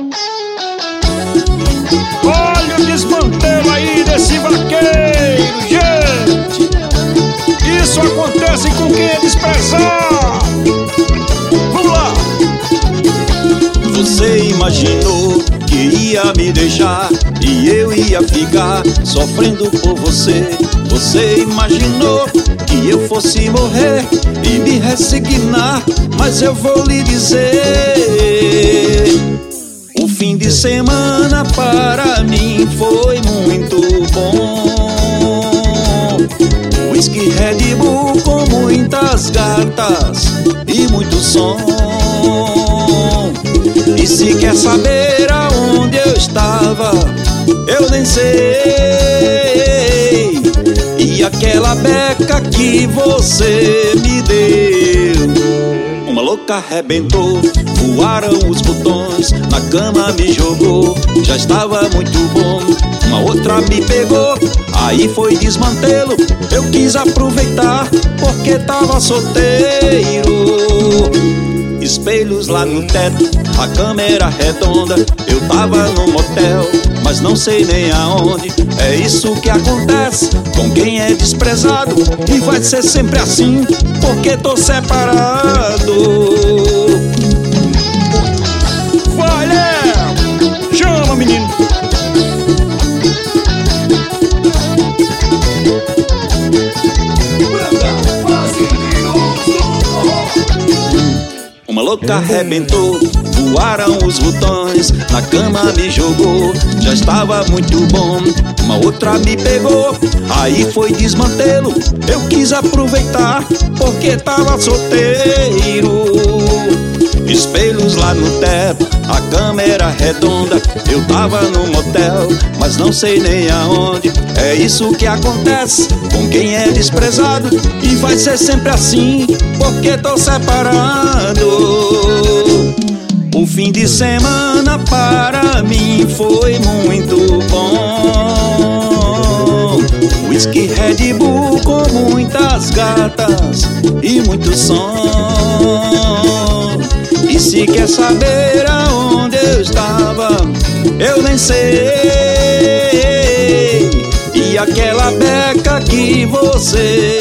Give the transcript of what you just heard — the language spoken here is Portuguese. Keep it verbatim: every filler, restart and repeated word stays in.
Olha o desmantelo aí desse vaqueiro, gente. Isso acontece com quem é desprezado. Vamos lá. Você imaginou que ia me deixar e eu ia ficar sofrendo por você. Você imaginou que eu fosse morrer e me resignar, mas eu vou lhe dizer: o fim de semana para mim foi muito bom. Whisky Red Bull com muitas gatas e muito som. E se quer saber aonde eu estava, eu nem sei. E aquela beca que você me deu, uma louca arrebentou, voaram os botões, na cama me jogou, já estava muito bom. Uma outra me pegou, aí foi desmantelo, eu quis aproveitar porque tava solteiro. Espelhos lá no teto, a cama era redonda, eu tava no motel, mas não sei nem aonde. É isso que acontece com quem é desprezado, e vai ser sempre assim, porque tô separado. Vai, Léo! Chama, menino! Uma louca arrebentou, voaram os botões, na cama me jogou, já estava muito bom. Uma outra me pegou, aí foi desmantelo, eu quis aproveitar porque tava solteiro. Espelhos lá no teto, a cama era redonda, eu tava no motel, mas não sei nem aonde. É isso que acontece com quem é desprezado, e vai ser sempre assim, porque tô separado. O fim de semana para mim foi muito bom. Whisky Red Bull com muitas gatas e muito som. E se quer saber aonde eu estava, eu nem sei. E aquela beca que você